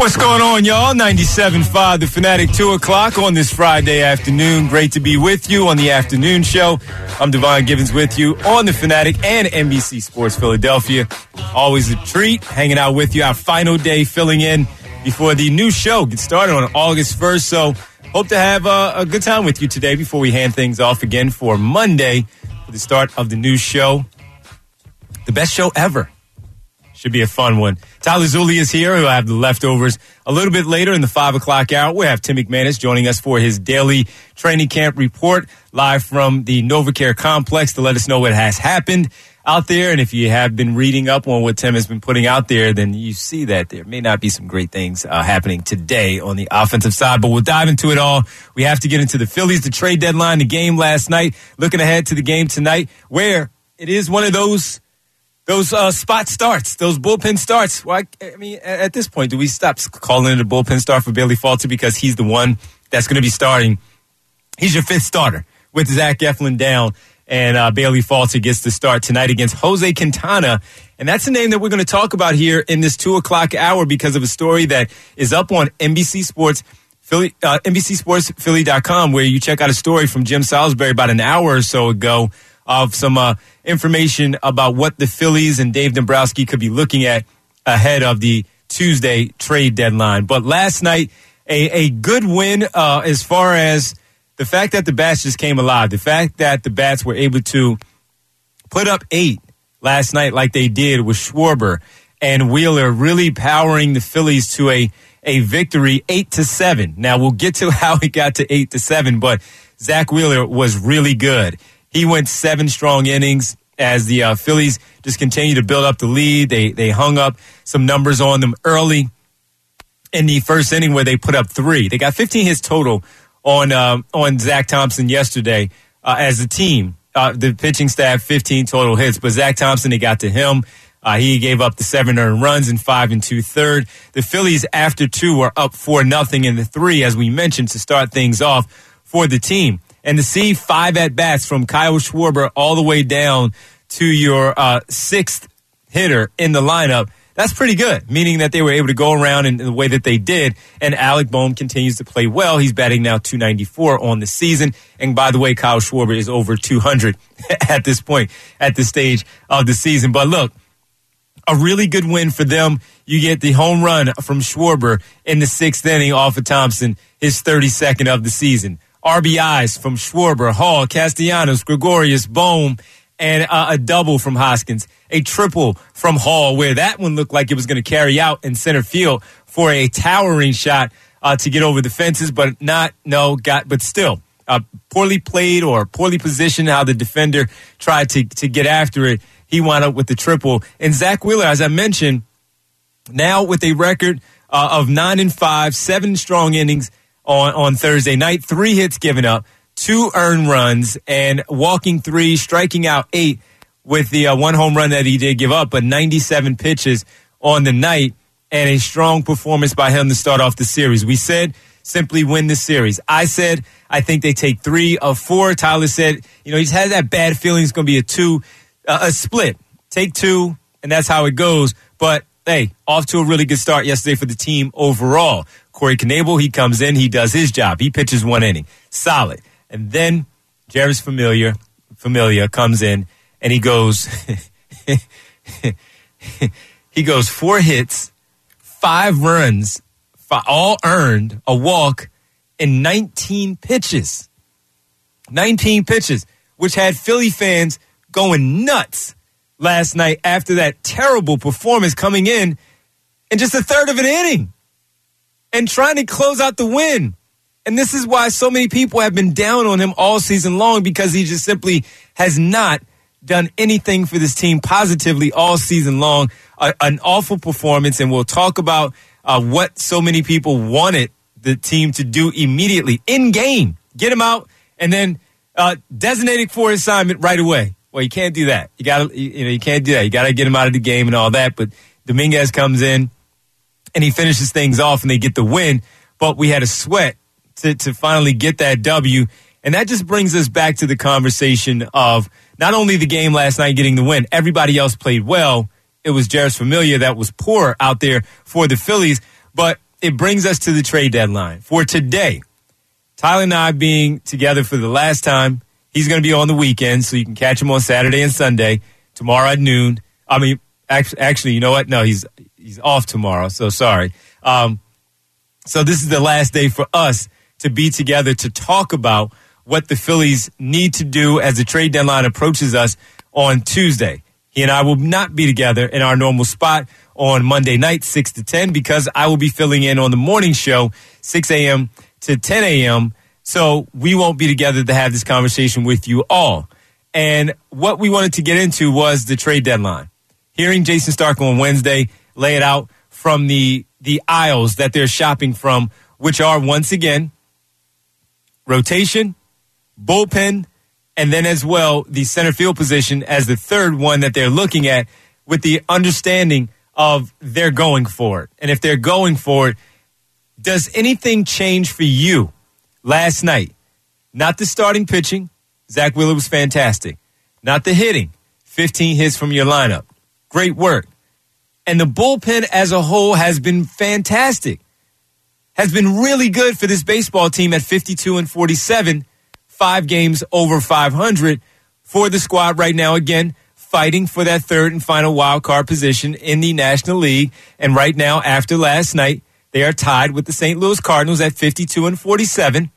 What's going on, y'all? 97.5 The Fanatic, 2 o'clock on this Friday afternoon. Great to be with you on the afternoon show. I'm Devon Givens with you on The Fanatic and NBC Sports Philadelphia. Always a treat hanging out with you. Our final day filling in before the new show gets started on August 1st. So hope to have a good time with you today before we hand things off again for Monday for the start of the new show. The best show ever. Should be a fun one. Tyler Zulli is here. We'll have the leftovers a little bit later in the 5 o'clock hour. We'll have Tim McManus joining us for his daily training camp report live from the NovaCare complex to let us know what has happened out there. And if you have been reading up on what Tim has been putting out there, then you see that there may not be some great things happening today on the offensive side. But we'll dive into it all. We have to get into the Phillies, the trade deadline, the game last night, looking ahead to the game tonight, where it is one of those spot starts, those bullpen starts. Well, I mean, at this point, do we stop calling it a bullpen start for Bailey Falter because he's the one that's going to be starting? He's your fifth starter with Zach Eflin down, and Bailey Falter gets to start tonight against Jose Quintana. And that's a name that we're going to talk about here in this 2 o'clock hour because of a story that is up on NBC Sports Philly, NBCSportsPhilly.com, where you check out a story from Jim Salisbury about an hour or so ago of some information about what the Phillies and Dave Dombrowski could be looking at ahead of the Tuesday trade deadline. But last night, a good win as far as the fact that the bats just came alive, the fact that the bats were able to put up 8 last night like they did with Schwarber and Wheeler really powering the Phillies to a victory 8-7. Now, we'll get to how it got to 8-7, but Zach Wheeler was really good. He went 7 strong innings as the Phillies just continued to build up the lead. They hung up some numbers on them early in the first inning where they put up 3. They got 15 hits total on Zach Thompson yesterday as a team. The pitching staff, 15 total hits. But Zach Thompson, they got to him. He gave up the 7 earned runs in 5 2/3. The Phillies, after 2, were up 4-0 in the 3, as we mentioned, to start things off for the team. And to see 5 at-bats from Kyle Schwarber all the way down to your 6th hitter in the lineup, that's pretty good, meaning that they were able to go around in the way that they did. And Alec Bohm continues to play well. He's batting now .294 on the season. And by the way, Kyle Schwarber is over 200 at this point, at this stage of the season. But look, a really good win for them. You get the home run from Schwarber in the 6th inning off of Thompson, his 32nd of the season. RBIs from Schwarber, Hall, Castellanos, Gregorius, Bohm, and a double from Hoskins. A triple from Hall, where that one looked like it was going to carry out in center field for a towering shot to get over the fences, but still poorly played or poorly positioned how the defender tried to get after it. He wound up with the triple. And Zach Wheeler, as I mentioned, now with a record of 9-5, 7 strong innings on Thursday night, 3 hits given up, 2 earned runs, and walking 3, striking out 8 with the 1 home run that he did give up, but 97 pitches on the night, and a strong performance by him to start off the series. We said simply win the series. I said I think they take 3 of 4. Tyler said, he's had that bad feeling it's going to be a split. Take 2, and that's how it goes. But hey, off to a really good start yesterday for the team overall. Corey Knebel, he comes in, he does his job. He pitches 1 inning. Solid. And then Jeurys Familia comes in, and he goes, he goes 4 hits, 5 runs, all earned, a walk, and 19 pitches. 19 pitches, which had Philly fans going nuts last night after that terrible performance coming in just a third of an inning and trying to close out the win. And this is why so many people have been down on him all season long, because he just simply has not done anything for this team positively all season long. An awful performance, and we'll talk about what so many people wanted the team to do immediately in game. Get him out and then designate it for assignment right away. Well, you can't do that. You can't do that. You got to get him out of the game and all that. But Dominguez comes in and he finishes things off, and they get the win. But we had a sweat to finally get that W. And that just brings us back to the conversation of not only the game last night getting the win, everybody else played well. It was Jeurys Familia that was poor out there for the Phillies. But it brings us to the trade deadline. For today, Tyler and I being together for the last time, he's going to be on the weekend, so you can catch him on Saturday and Sunday, tomorrow at noon. I mean, actually, you know what? No, he's off tomorrow, so sorry. So this is the last day for us to be together to talk about what the Phillies need to do as the trade deadline approaches us on Tuesday. He and I will not be together in our normal spot on Monday night, 6 to 10, because I will be filling in on the morning show, 6 a.m. to 10 a.m., so we won't be together to have this conversation with you all. And what we wanted to get into was the trade deadline. Hearing Jayson Stark on Wednesday lay it out from the aisles that they're shopping from, which are, once again, rotation, bullpen, and then as well the center field position as the third one that they're looking at, with the understanding of they're going for it. And if they're going for it, does anything change for you last night? Not the starting pitching. Zach Wheeler was fantastic. Not the hitting. 15 hits from your lineup. Great work. And the bullpen as a whole has been fantastic. Has been really good for this baseball team at 52-47, 5 games over 500 for the squad right now. Again, fighting for that third and final wild card position in the National League. And right now, after last night, they are tied with the St. Louis Cardinals at 52-47.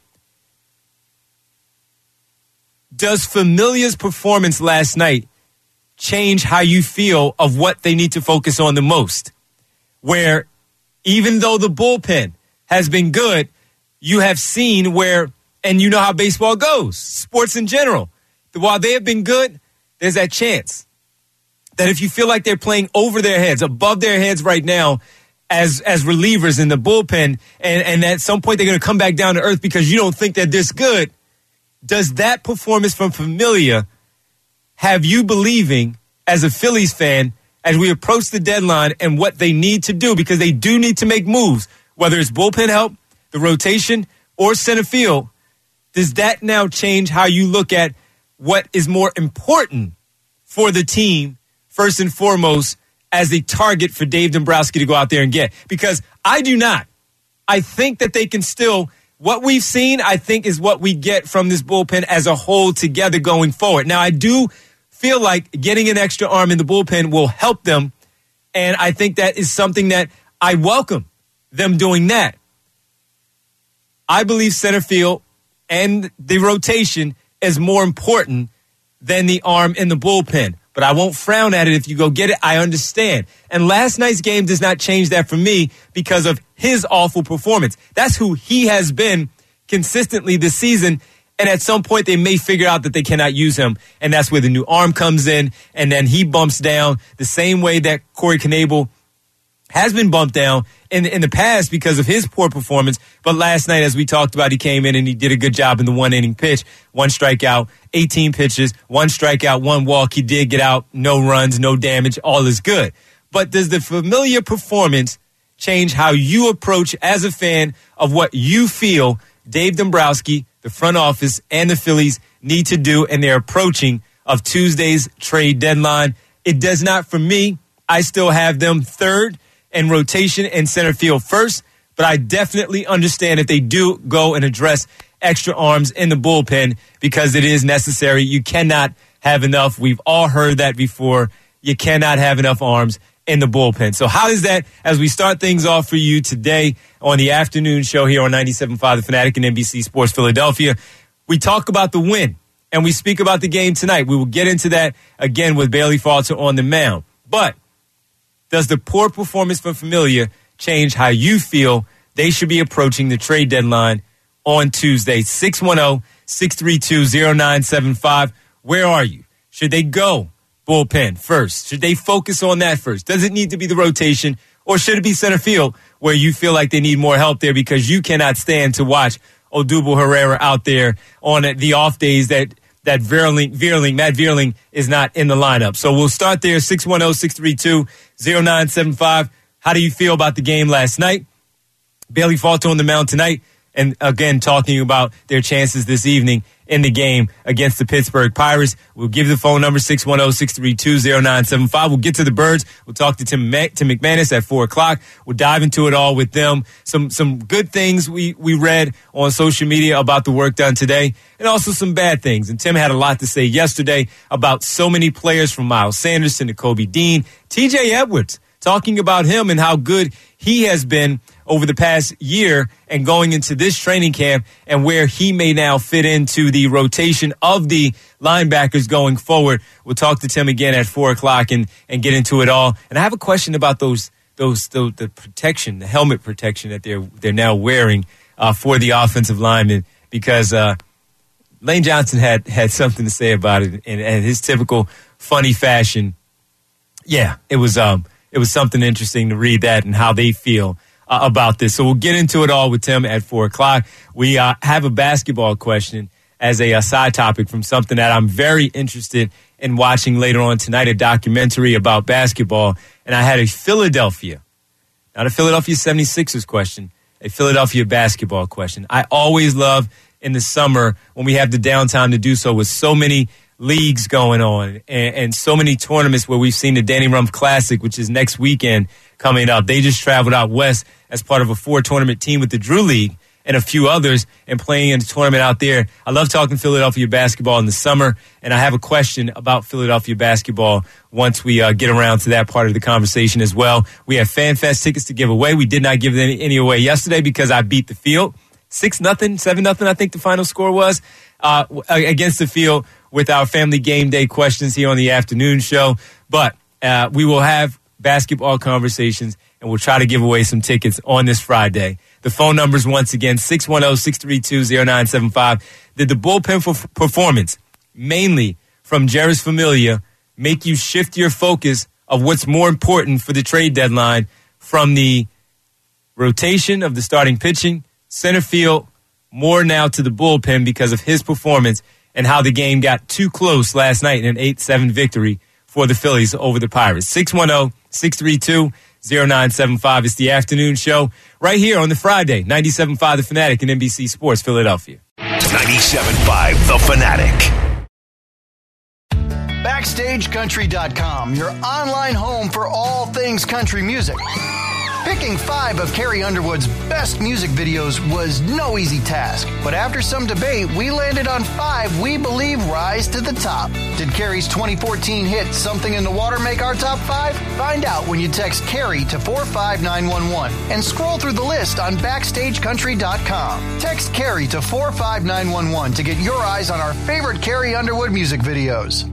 Does Familia's performance last night change how you feel of what they need to focus on the most? Where even though the bullpen has been good, you have seen where, and you know how baseball goes, sports in general, while they have been good, there's that chance that if you feel like they're playing over their heads, above their heads right now as relievers in the bullpen, and at some point they're going to come back down to earth because you don't think they're this good, does that performance from Familia have you believing as a Phillies fan as we approach the deadline and what they need to do? Because they do need to make moves, whether it's bullpen help, the rotation, or center field. Does that now change how you look at what is more important for the team, first and foremost, as a target for Dave Dombrowski to go out there and get? Because I do not. I think that they can still, what we've seen, I think, is what we get from this bullpen as a whole together going forward. Now, I do feel like getting an extra arm in the bullpen will help them, and I think that is something that I welcome them doing that. I believe center field and the rotation is more important than the arm in the bullpen. But I won't frown at it if you go get it. I understand. And last night's game does not change that for me because of his awful performance. That's who he has been consistently this season. And at some point, they may figure out that they cannot use him. And that's where the new arm comes in. And then he bumps down the same way that Corey Knebel has been bumped down in the past because of his poor performance. But last night, as we talked about, he came in and he did a good job in the one-inning pitch. 1 strikeout, 18 pitches, 1 strikeout, 1 walk. He did get out, no runs, no damage. All is good. But does the Familia performance change how you approach as a fan of what you feel Dave Dombrowski, the front office, and the Phillies need to do in their approaching of Tuesday's trade deadline? It does not for me. I still have them third in rotation and center field first, but I definitely understand if they do go and address extra arms in the bullpen because it is necessary. You cannot have enough. We've all heard that before. You cannot have enough arms in the bullpen. So how is that as we start things off for you today on the afternoon show here on 97.5 The Fanatic and NBC Sports Philadelphia? We talk about the win and we speak about the game tonight. We will get into that again with Bailey Falter on the mound. But does the poor performance from Familia change how you feel they should be approaching the trade deadline on Tuesday? 610-632-0975. Where are you? Should they go bullpen first? Should they focus on that first? Does it need to be the rotation, or should it be center field where you feel like they need more help there because you cannot stand to watch Odubel Herrera out there on the off days that Matt Vierling is not in the lineup? So we'll start there, 610-632-0975. How do you feel about the game last night? Bailey Falter on the mound tonight. and again, talking about their chances this evening in the game against the Pittsburgh Pirates. We'll give you the phone number, 610-632-0975. We'll get to the Birds. We'll talk to Tim McManus at 4 o'clock. We'll dive into it all with them. Some good things we read on social media about the work done today, and also some bad things. And Tim had a lot to say yesterday about so many players, from Miles Sanders to Nakobe Dean, TJ Edwards, talking about him and how good he has been over the past year and going into this training camp, and where he may now fit into the rotation of the linebackers going forward. We'll talk to Tim again at 4 o'clock and get into it all. And I have a question about the protection, the helmet protection that they're now wearing for the offensive linemen, because Lane Johnson had something to say about it in his typical funny fashion. Yeah, it was something interesting to read that and how they feel about this. So we'll get into it all with Tim at 4 o'clock. We have a basketball question as a side topic from something that I'm very interested in watching later on tonight, a documentary about basketball. And I had a Philadelphia, not a Philadelphia 76ers question, a Philadelphia basketball question. I always love in the summer when we have the downtime to do so, with so many leagues going on and so many tournaments, where we've seen the Danny Rumpf Classic, which is next weekend coming up. They just traveled out west as part of a 4-tournament team with the Drew League and a few others, and playing in a tournament out there. I love talking Philadelphia basketball in the summer, and I have a question about Philadelphia basketball once we get around to that part of the conversation as well. We have FanFest tickets to give away. We did not give any away yesterday because I beat the Field 6-0, 7-0, I think the final score was, against the Field, with our family game day questions here on the afternoon show. But we will have basketball conversations, and we'll try to give away some tickets on this Friday. The phone numbers, once again, 610-632-0975. Did the bullpen performance, mainly from Jeurys Familia, make you shift your focus of what's more important for the trade deadline, from the rotation of the starting pitching, center field, more now to the bullpen because of his performance and how the game got too close last night in an 8-7 victory for the Phillies over the Pirates? 610-632-0975. It's the afternoon show right here on the Friday. 97.5 The Fanatic and NBC Sports Philadelphia. 97.5 The Fanatic. BackstageCountry.com, your online home for all things country music. Picking 5 of Carrie Underwood's best music videos was no easy task, but after some debate, we landed on 5 we believe rise to the top. Did Carrie's 2014 hit Something in the Water make our top 5? Find out when you text Carrie to 45911 and scroll through the list on BackstageCountry.com. Text Carrie to 45911 to get your eyes on our favorite Carrie Underwood music videos.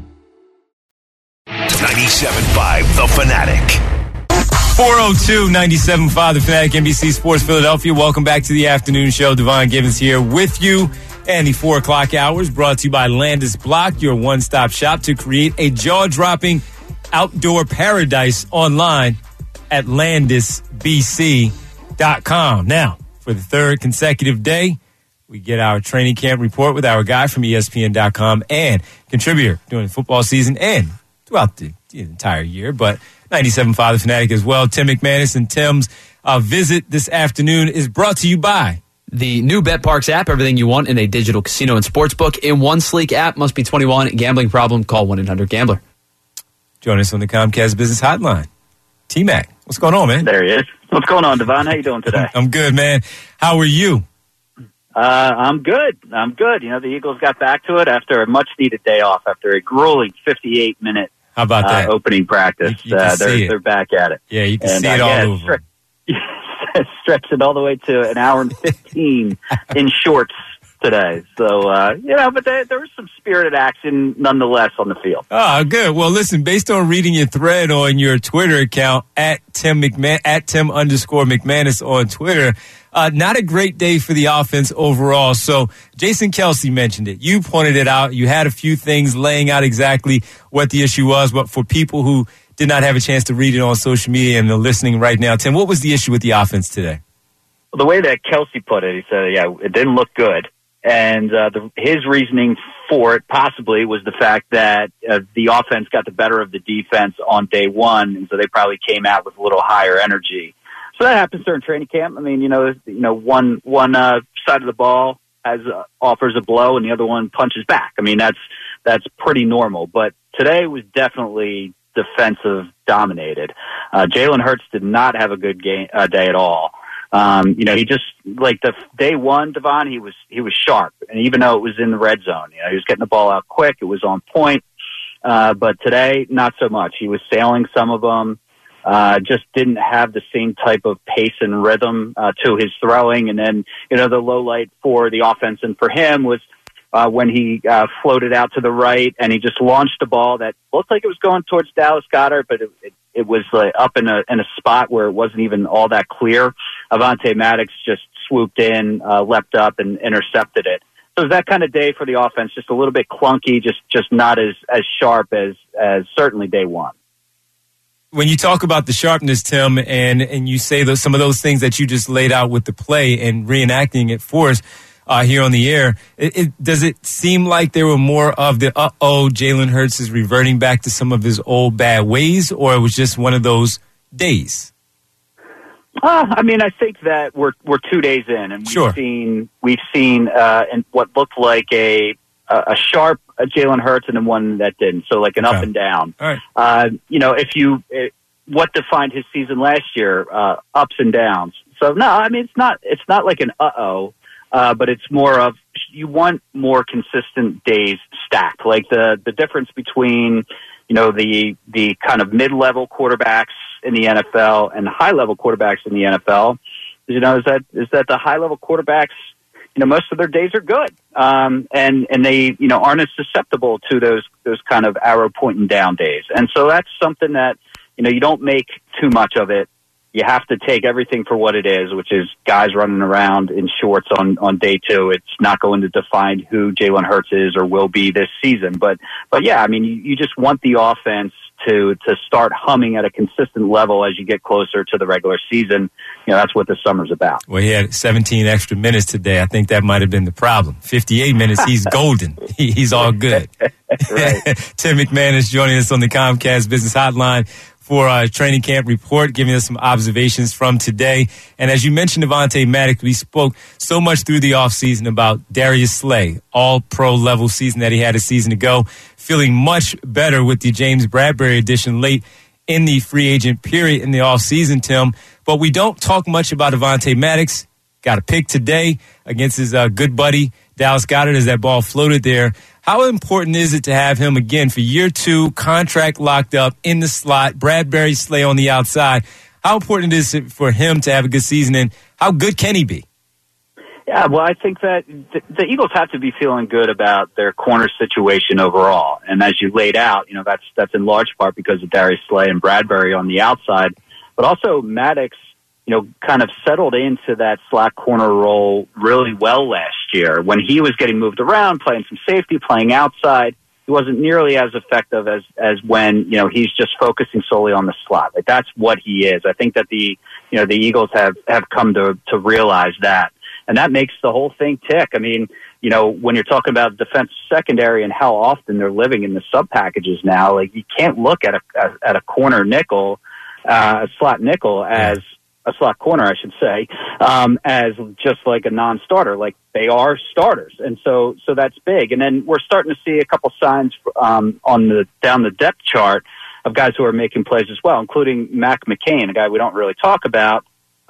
97.5 The Fanatic. 402-97.5 The Fanatic, NBC Sports Philadelphia. Welcome back to the afternoon show. Devon Givens here with you. And the 4 o'clock hours brought to you by Landis Block, your one-stop shop to create a jaw-dropping outdoor paradise online at landisbc.com. Now, for the third consecutive day, we get our training camp report with our guy from ESPN.com and contributor during the football season and throughout the entire year, but 97.5 The Fanatic as well. Tim McManus, and Tim's visit this afternoon is brought to you by the new BetParx app. Everything you want in a digital casino and sportsbook in one sleek app. Must be 21. Gambling problem? Call 1-800-GAMBLER. Join us on the Comcast Business Hotline. T-Mac, what's going on, man? There he is. What's going on, Devon? How you doing today? I'm good, man. How are you? I'm good. You know, the Eagles got back to it after a much-needed day off, after a grueling 58-minute How about that? Opening practice. They're back at it. Yeah, you can see it all over. Stretch it all the way to an hour and 15 in shorts today. So, but there was some spirited action nonetheless on the field. Oh, good. Well, listen, based on reading your thread on your Twitter account, at Tim_McManus on Twitter, not a great day for the offense overall. So Jason Kelce mentioned it. You pointed it out. You had a few things laying out exactly what the issue was. But for people who did not have a chance to read it on social media and are listening right now, Tim, what was the issue with the offense today? Well, the way that Kelce put it, he said, it didn't look good. And his reasoning for it possibly was the fact that the offense got the better of the defense on day one, and so they probably came out with a little higher energy. So that happens during training camp. I mean, one side of the ball offers a blow and the other one punches back. I mean, that's pretty normal. But today was definitely defensive dominated. Jalen Hurts did not have a good day at all. He just, like the day one, Devon, he was sharp. And even though it was in the red zone, he was getting the ball out quick. It was on point. But today, not so much. He was sailing some of them. Just didn't have the same type of pace and rhythm to his throwing. And then, the low light for the offense and for him was when he floated out to the right and he just launched a ball that looked like it was going towards Dallas Goedert, but it was up in a spot where it wasn't even all that clear. Avonte Maddox just swooped in, leapt up, and intercepted it. So it was that kind of day for the offense, just a little bit clunky, just not as sharp as certainly day one. When you talk about the sharpness, Tim, and you say some of those things that you just laid out with the play and reenacting it for us here on the air, does it seem like there were more of the Jalen Hurts is reverting back to some of his old bad ways, or it was just one of those days? I think that we're 2 days in, and we've seen in what looked like a sharp Jalen Hurts and then one that didn't. So like an up and down. All right. What defined his season last year, ups and downs. So no, it's not like an but it's more of, you want more consistent days stacked. Like the difference between, the kind of mid-level quarterbacks in the NFL and high-level quarterbacks in the NFL, is that the high-level quarterbacks, most of their days are good. And they, aren't as susceptible to those kind of arrow pointing down days. And so that's something that, you don't make too much of it. You have to take everything for what it is, which is guys running around in shorts on day two. It's not going to define who Jalen Hurts is or will be this season. But yeah, you just want the offense to start humming at a consistent level as you get closer to the regular season. That's what the summer's about. Well, he had 17 extra minutes today. I think that might have been the problem. 58 minutes, he's golden. He's all good. Tim McMahon is joining us on the Comcast Business Hotline for a training camp report, giving us some observations from today. And as you mentioned, Avonte Maddox, we spoke so much through the offseason about Darius Slay, all-pro level season that he had a season ago, feeling much better with the James Bradberry addition late in the free agent period in the offseason, Tim. But we don't talk much about Avonte Maddox. Got a pick today against his good buddy, Dallas Goedert, as that ball floated there. How important is it to have him again for year two, contract locked up in the slot, Bradberry, Slay on the outside? How important is it for him to have a good season, and how good can he be? Yeah, well, I think that the Eagles have to be feeling good about their corner situation overall. And as you laid out, that's in large part because of Darius Slay and Bradberry on the outside, but also Maddox, kind of settled into that slot corner role really well last year. When he was getting moved around, playing some safety, playing outside, he wasn't nearly as effective as when, he's just focusing solely on the slot. Like, that's what he is. I think that the Eagles have come to realize that. And that makes the whole thing tick. When you're talking about defensive secondary and how often they're living in the sub packages now, like, you can't look at a corner nickel, a slot nickel as a slot corner, I should say, as just like a non-starter. Like, they are starters. And so that's big. And then we're starting to see a couple signs down the depth chart of guys who are making plays as well, including Mac McCain, a guy we don't really talk about,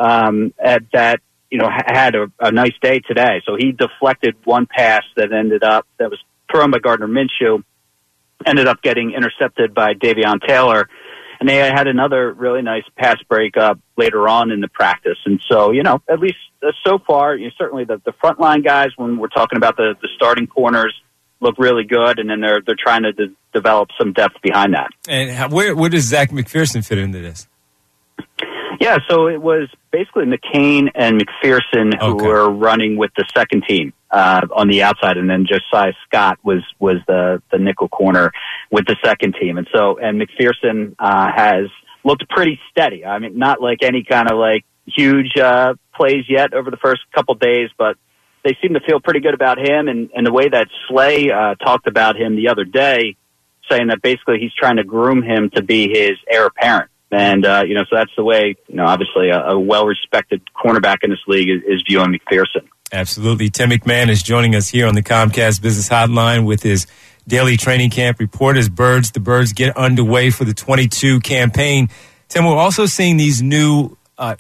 had a nice day today. So he deflected one pass that was thrown by Gardner Minshew, ended up getting intercepted by Davion Taylor. And they had another really nice pass breakup later on in the practice. And so, at least so far, certainly the frontline guys, when we're talking about the starting corners, look really good. And then they're trying to develop some depth behind that. And where does Zach McPherson fit into this? Yeah, so it was basically McCain and McPherson who were running with the second team on the outside, and then Josiah Scott was the nickel corner with the second team. And McPherson has looked pretty steady. Not like any kind of like huge plays yet over the first couple days, but they seem to feel pretty good about him. And the way that Slay talked about him the other day, saying that basically he's trying to groom him to be his heir apparent. And, so that's the way, obviously a well-respected cornerback in this league is viewing McPherson. Absolutely. Tim McMahon is joining us here on the Comcast Business Hotline with his daily training camp report as the Birds get underway for the 22 campaign. Tim, we're also seeing these new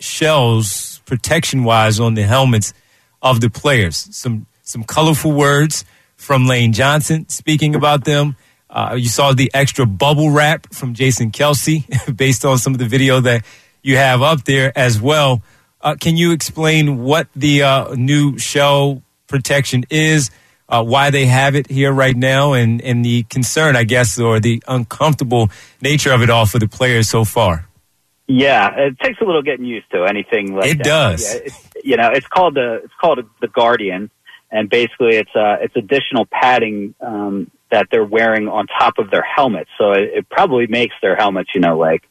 shells protection-wise on the helmets of the players. Some colorful words from Lane Johnson speaking about them. You saw the extra bubble wrap from Jason Kelce based on some of the video that you have up there as well. Can you explain what the new shell protection is, why they have it here right now, and the concern, I guess, or the uncomfortable nature of it all for the players so far? Yeah, it takes a little getting used to anything like that. It does. Yeah, it's called the Guardian, and basically it's additional padding that they're wearing on top of their helmets. So it probably makes their helmets, like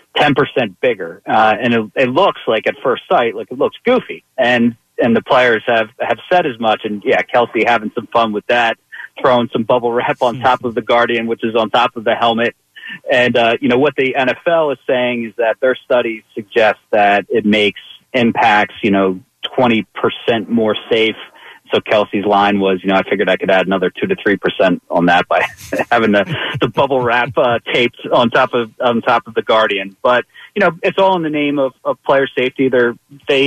10% bigger. And it looks like at first sight, like it looks goofy. And the players have said as much. And yeah, Kelce having some fun with that, throwing some bubble wrap on top of the Guardian, which is on top of the helmet. And, what the NFL is saying is that their studies suggest that it makes impacts, 20% more safe. So Kelce's line was, I figured I could add another 2 to 3% on that by having the bubble wrap taped on top of the Guardian. But it's all in the name of player safety. Their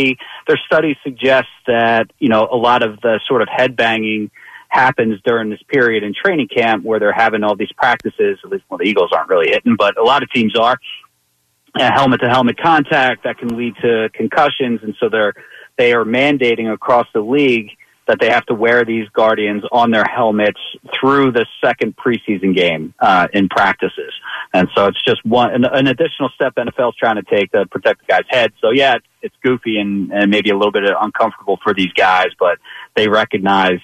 studies suggest that a lot of the sort of headbanging happens during this period in training camp where they're having all these practices. At least, the Eagles aren't really hitting, but a lot of teams are. Helmet-to-helmet contact that can lead to concussions, and so they are mandating across the league that they have to wear these Guardians on their helmets through the second preseason game in practices. And so it's just an additional step NFL's trying to take to protect the guy's head. So, yeah, it's goofy and maybe a little bit uncomfortable for these guys, but they recognize,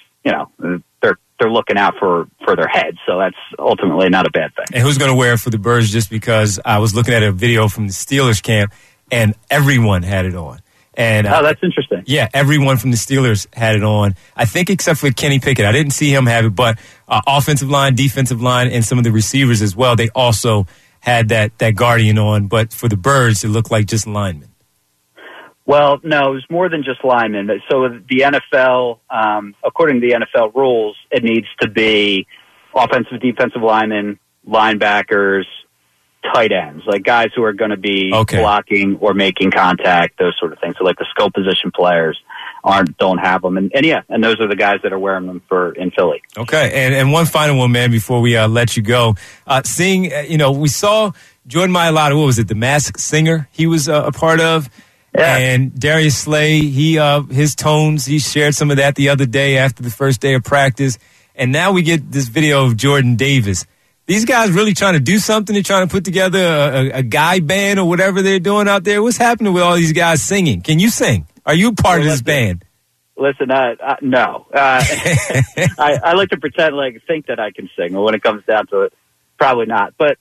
they're looking out for their heads. So that's ultimately not a bad thing. And who's going to wear it for the Birds? Just because I was looking at a video from the Steelers camp, and everyone had it on. And that's interesting. Yeah, everyone from the Steelers had it on. I think except for Kenny Pickett. I didn't see him have it, but offensive line, defensive line, and some of the receivers as well, they also had that Guardian on. But for the Birds, it looked like just linemen. Well, no, it was more than just linemen. So the NFL, according to the NFL rules, it needs to be offensive, defensive linemen, linebackers, tight ends, like guys who are going to be blocking or making contact, those sort of things. So like the skill position players don't have them. And those are the guys that are wearing them in Philly. Okay. And one final one, man, before we let you go. We saw Jordan Mailata, what was it? The Masked Singer he was a part of. Yeah. And Darius Slay, his tones, he shared some of that the other day after the first day of practice. And now we get this video of Jordan Davis. These guys really trying to do something. They're trying to put together a guy band or whatever they're doing out there. What's happening with all these guys singing? Can you sing? Are you part of this band? Listen, no. I like to pretend think that I can sing, or when it comes down to it, probably not. But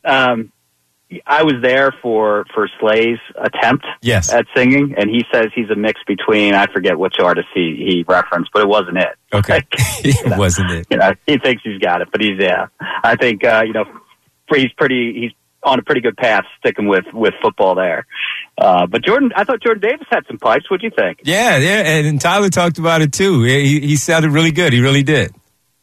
I was there for Slay's attempt at singing, and he says he's a mix between, I forget which artist he referenced, but it wasn't it. Okay. It wasn't it. He thinks he's got it, but I think, he's on a pretty good path sticking with football there. But I thought Jordan Davis had some pipes. What'd you think? Yeah, and Tyler talked about it too. He sounded really good. He really did.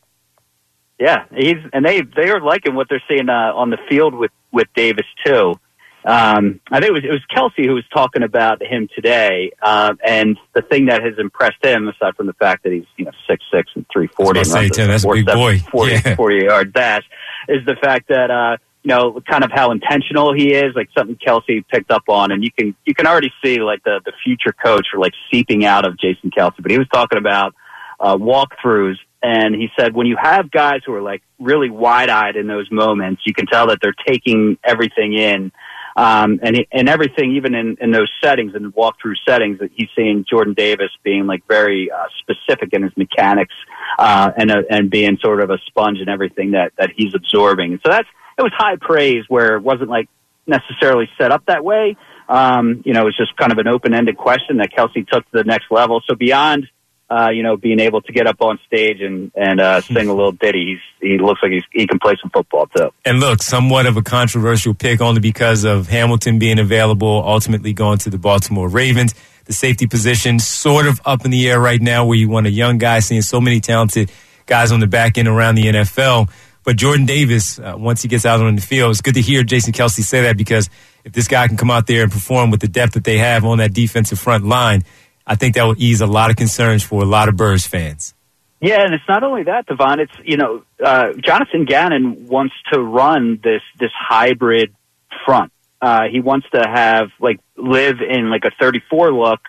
Yeah, they are liking what they're seeing on the field with Davis too. I think it was Kelce who was talking about him today, and the thing that has impressed him, aside from the fact that he's 6'6" and 340, that's a big boy, 40-yard dash, is the fact that kind of how intentional he is, like something Kelce picked up on, and you can already see like the future coach seeping out of Jason Kelce. But he was talking about walkthroughs. And he said, when you have guys who are really wide-eyed in those moments, you can tell that they're taking everything in, and everything, even in those settings, in the walkthrough settings, that he's seeing Jordan Davis being very specific in his mechanics, and being sort of a sponge in everything that he's absorbing. And so it was high praise, where it wasn't necessarily set up that way. It was just kind of an open-ended question that Kelce took to the next level. So beyond being able to get up on stage and sing a little ditty. He looks like he can play some football too. And look, somewhat of a controversial pick only because of Hamilton being available, ultimately going to the Baltimore Ravens. The safety position sort of up in the air right now where you want a young guy, seeing so many talented guys on the back end around the NFL. But Jordan Davis, once he gets out on the field, it's good to hear Jason Kelce say that, because if this guy can come out there and perform with the depth that they have on that defensive front line, I think that will ease a lot of concerns for a lot of Bears fans. Yeah, and it's not only that, Devon. It's, Jonathan Gannon wants to run this hybrid front. He wants to live in like a 34 look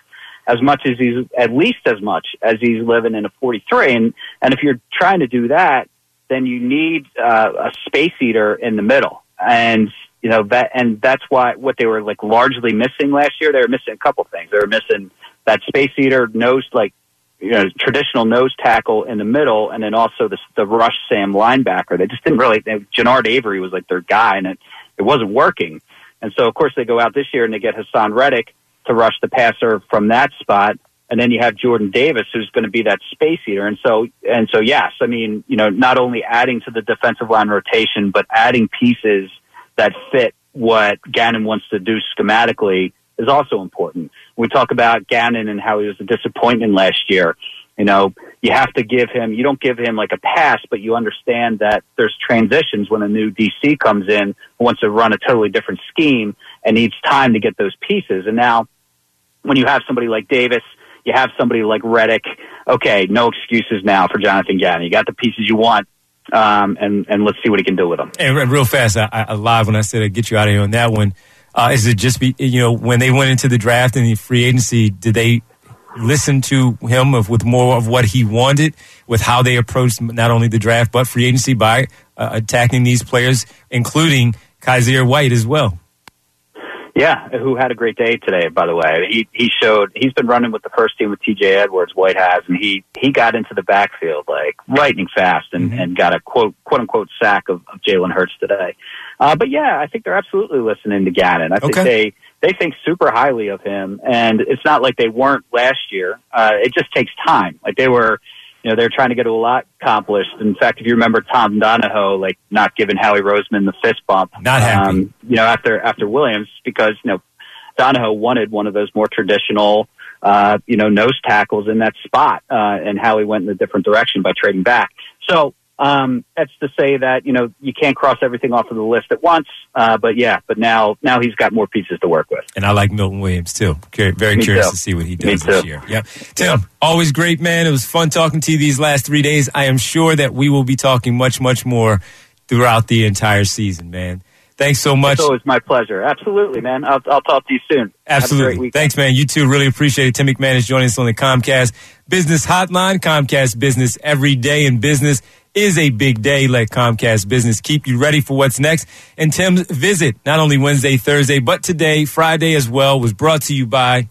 at least as much as he's living in a 43. And if you're trying to do that, then you need a space eater in the middle. And, that's what they were like largely missing last year. They were missing a couple things. They were missing that space eater traditional nose tackle in the middle, and then also the rush Sam linebacker. They just didn't really. Jannard Avery was like their guy, and it wasn't working. And so, of course, they go out this year and they get Hassan Reddick to rush the passer from that spot, and then you have Jordan Davis, who's going to be that space eater. And so, yes, I mean, not only adding to the defensive line rotation, but adding pieces that fit what Gannon wants to do schematically is also important. We talk about Gannon and how he was a disappointment last year. You have to you don't give him like a pass, but you understand that there's transitions when a new DC comes in who wants to run a totally different scheme and needs time to get those pieces. And now when you have somebody like Davis, you have somebody like Reddick, okay, no excuses now for Jonathan Gannon. You got the pieces you want, and let's see what he can do with them. And real fast, I lied when I said I'd get you out of here on that one. Is it just when they went into the draft and the free agency, did they listen to him with more of what he wanted, with how they approached not only the draft but free agency by attacking these players, including Kaiser White as well? Yeah, who had a great day today, by the way. He's been running with the first team with TJ Edwards, White has, and he got into the backfield like lightning fast and got a quote unquote sack of Jalen Hurts today. But yeah, I think they're absolutely listening to Gannon. I think they think super highly of him, and it's not like they weren't last year. It just takes time. Like they were trying to get a lot accomplished. In fact, if you remember Tom Donahoe, not giving Howie Roseman the fist bump, not happy, after Williams, because Donahoe wanted one of those more traditional, nose tackles in that spot, and Howie went in a different direction by trading back. So that's to say that you can't cross everything off of the list at once. But now he's got more pieces to work with. And I like Milton Williams too. Very curious to see what he does this year. Yep. Tim, always great, man. It was fun talking to you these last 3 days. I am sure that we will be talking much, much more throughout the entire season, man. Thanks so much. It's always my pleasure. Absolutely, man. I'll talk to you soon. Absolutely. Thanks, man. You too. Really appreciate it. Tim McMahon is joining us on the Comcast Business Hotline. Comcast Business, every day in business is a big day. Let Comcast Business keep you ready for what's next. And Tim's visit, not only Wednesday, Thursday, but today, Friday as well, was brought to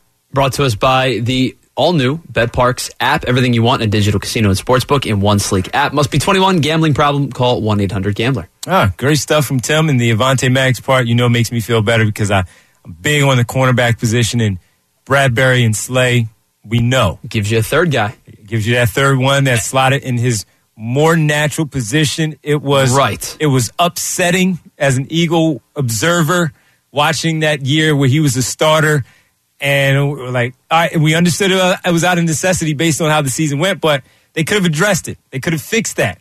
us by the all-new BetParx app. Everything you want in a digital casino and sportsbook in one sleek app. Must be 21. Gambling problem? Call 1-800-GAMBLER. Great stuff from Tim. And the Avonte Maddox part, makes me feel better because I'm big on the cornerback position. And Bradbury and Slay, we know. Gives you a third guy. Gives you that third one that slotted in his more natural position. It was upsetting as an Eagle observer watching that year where he was a starter, and we're like, all right, we understood it was out of necessity based on how the season went, but they could have addressed it. They could have fixed that.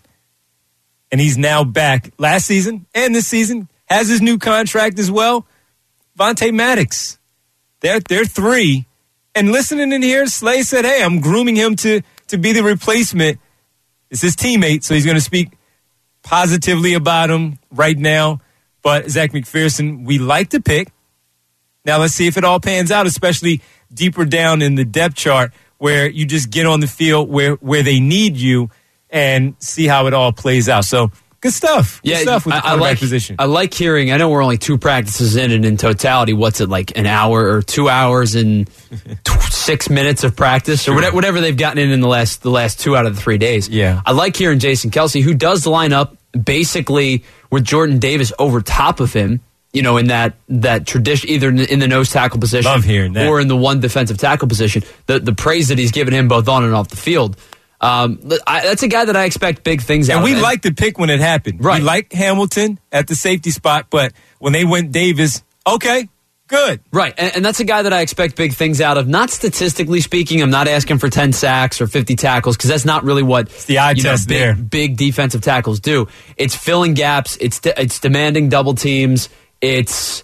And he's now back last season and this season, has his new contract as well. Avonte Maddox. They're three. And listening in here, Slay said, hey, I'm grooming him to be the replacement. It's his teammate, so he's going to speak positively about him right now. But Zach McPherson, we like to pick. Now let's see if it all pans out, especially deeper down in the depth chart where you just get on the field where they need you and see how it all plays out. So good stuff. Good stuff with the quarterback position. I like hearing, I know we're only 2 practices in, and in totality, what's it, like an hour or 2 hours and 6 minutes of practice, or whatever they've gotten in the last 2 out of the 3 days. Yeah. I like hearing Jason Kelce, who does line up basically with Jordan Davis over top of him, in that tradition, either in the nose tackle position Love hearing that. or in the one defensive tackle position. The praise that he's given him both on and off the field. That's a guy that I expect big things out of. And we liked the pick when it happened. Right. We liked Hamilton at the safety spot, but when they went Davis, okay, good. Right, and that's a guy that I expect big things out of. Not statistically speaking, I'm not asking for 10 sacks or 50 tackles because that's not really what the eye test there. Big defensive tackles do. It's filling gaps. It's demanding double teams. It's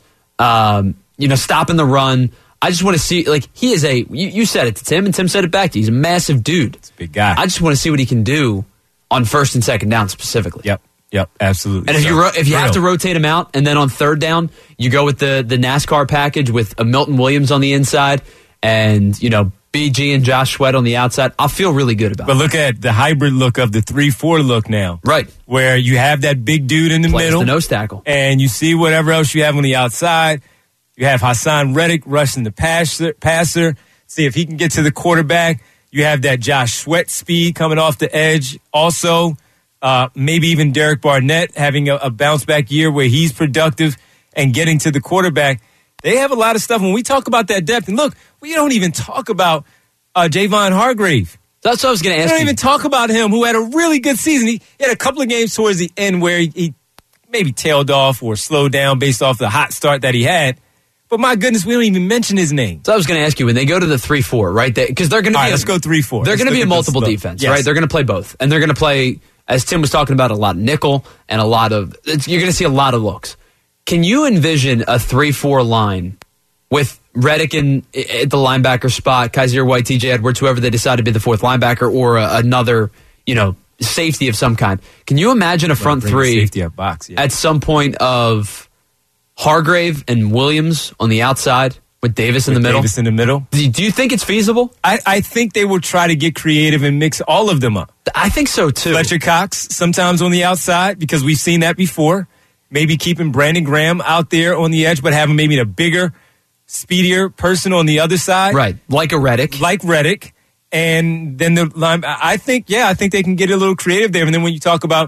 stopping the run. I just want to see, he is you said it to Tim, and Tim said it back to you. He's a massive dude. It's a big guy. I just want to see what he can do on first and second down specifically. Yep, absolutely. And if you have to rotate him out, and then on third down, you go with the NASCAR package with a Milton Williams on the inside and, BG and Josh Sweat on the outside, I'll feel really good about it. But look at the hybrid look of the 3-4 look now. Right. Where you have that big dude in the middle. The nose tackle. And you see whatever else you have on the outside. You have Hassan Reddick rushing the passer. See if he can get to the quarterback. You have that Josh Sweat speed coming off the edge. Also, maybe even Derek Barnett having a bounce-back year where he's productive and getting to the quarterback. They have a lot of stuff. When we talk about that depth, and look, we don't even talk about Javon Hargrave. That's what I was going to ask you. We don't even talk about him, who had a really good season. He had a couple of games towards the end where he maybe tailed off or slowed down based off the hot start that he had. But my goodness, we don't even mention his name. So I was going to ask you, when they go to the 3-4, right? Because they're going to be. All right, let's go 3-4. They're going to be a multiple defense, yes. right? They're going to play both. And they're going to play, as Tim was talking about, a lot of nickel and a lot of. You're going to see a lot of looks. Can you envision a 3-4 line with Reddick at the linebacker spot, Kaiser White, TJ Edwards, whoever they decide to be the fourth linebacker, or another, safety of some kind? Can you imagine a front three safety up box, at some point of Hargrave and Williams on the outside with Davis in the middle? Davis in the middle. Do you think it's feasible? I think they will try to get creative and mix all of them up. I think so, too. Fletcher Cox sometimes on the outside, because we've seen that before. Maybe keeping Brandon Graham out there on the edge, but having maybe a bigger, speedier person on the other side. Right, like a Reddick. Like Reddick. And then the line, I think they can get a little creative there. And then when you talk about,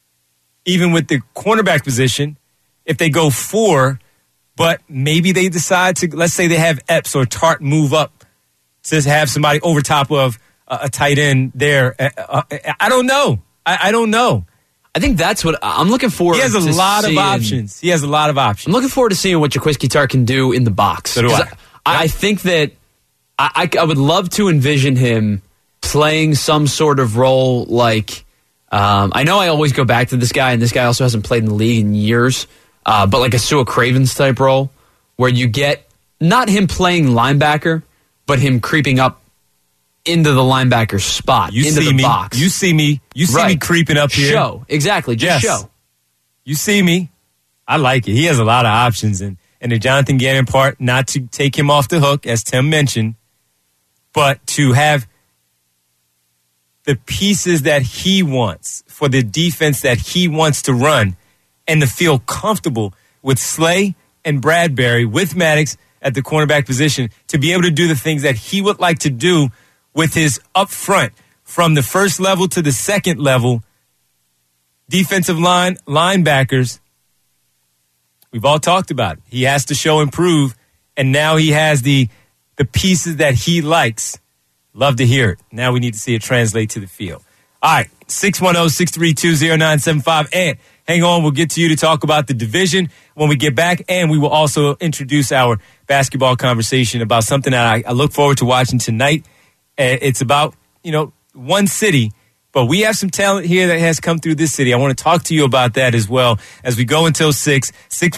even with the cornerback position, if they go 4, but maybe they decide to, let's say they have Epps or Tart move up to have somebody over top of a tight end there. I don't know. I don't know. I think that's what I'm looking forward to. He has a lot of options. He has a lot of options. I'm looking forward to seeing what Jaquiski Tartt can do in the box. So do I. I think that I would love to envision him playing some sort of role like, I know I always go back to this guy, and this guy also hasn't played in the league in years, but like a Sua Cravens type role where you get not him playing linebacker, but him creeping up into the linebacker spot, into the box. You see me creeping up here. Show. Exactly. Just show. You see me. I like it. He has a lot of options. And the Jonathan Gannon part, not to take him off the hook, as Tim mentioned, but to have the pieces that he wants for the defense that he wants to run, and to feel comfortable with Slay and Bradbury, with Maddox at the cornerback position, to be able to do the things that he would like to do with his up front, from the first level to the second level, defensive line, linebackers. We've all talked about it. He has to show and prove, and now he has the pieces that he likes. Love to hear it. Now we need to see it translate to the field. All right, 610-632-0975. And hang on, we'll get to you to talk about the division when we get back, and we will also introduce our basketball conversation about something that I look forward to watching tonight. It's about, one city, but we have some talent here that has come through this city. I want to talk to you about that as well as we go until 6.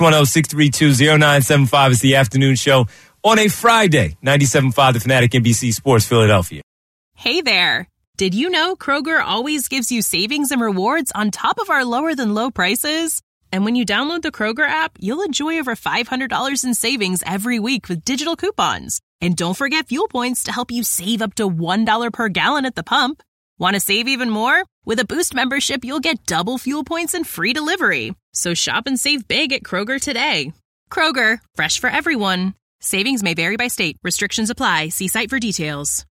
610-632-0975 is the afternoon show on a Friday. 97.5 The Fanatic, NBC Sports, Philadelphia. Hey there. Did you know Kroger always gives you savings and rewards on top of our lower than low prices? And when you download the Kroger app, you'll enjoy over $500 in savings every week with digital coupons. And don't forget fuel points to help you save up to $1 per gallon at the pump. Want to save even more? With a Boost membership, you'll get double fuel points and free delivery. So shop and save big at Kroger today. Kroger, fresh for everyone. Savings may vary by state. Restrictions apply. See site for details.